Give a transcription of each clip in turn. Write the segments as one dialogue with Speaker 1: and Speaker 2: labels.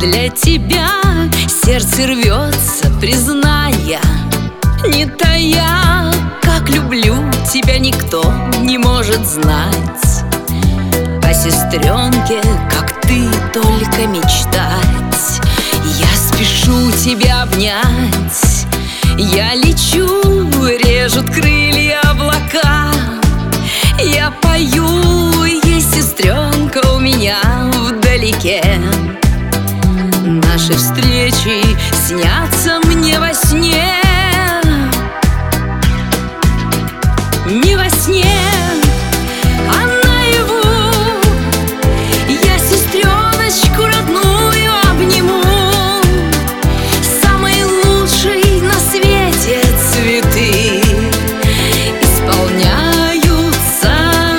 Speaker 1: Для тебя сердце рвется, призная, не тая, как люблю тебя никто не может знать. О сестренке, как ты, только мечтать. Я спешу тебя обнять, я лечу, режут крылья облака. Я пою, есть сестренка у меня вдалеке. Наши встречи снятся мне во сне. Не во сне, а наяву. Я сестреночку родную обниму. Самые лучшие на свете цветы исполняются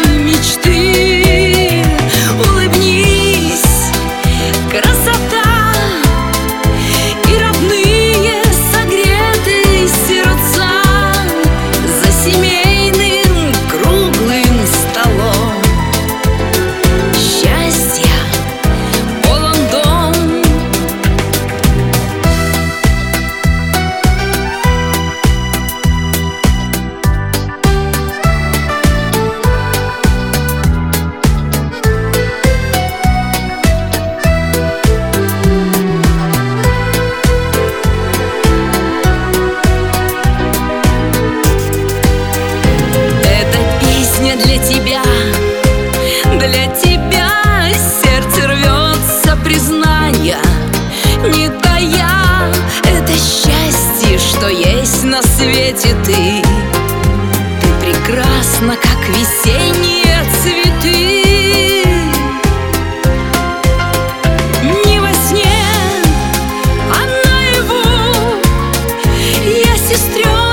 Speaker 1: мечты. Улыбнись, красота, и родные согреты сердца за семейным круглым столом. Счастья полон дом. Для тебя сердце рвется, признания, не тая. Это счастье, что есть на свете ты. Ты прекрасна, как весенние цветы. Не во сне, а наяву. Я сестренка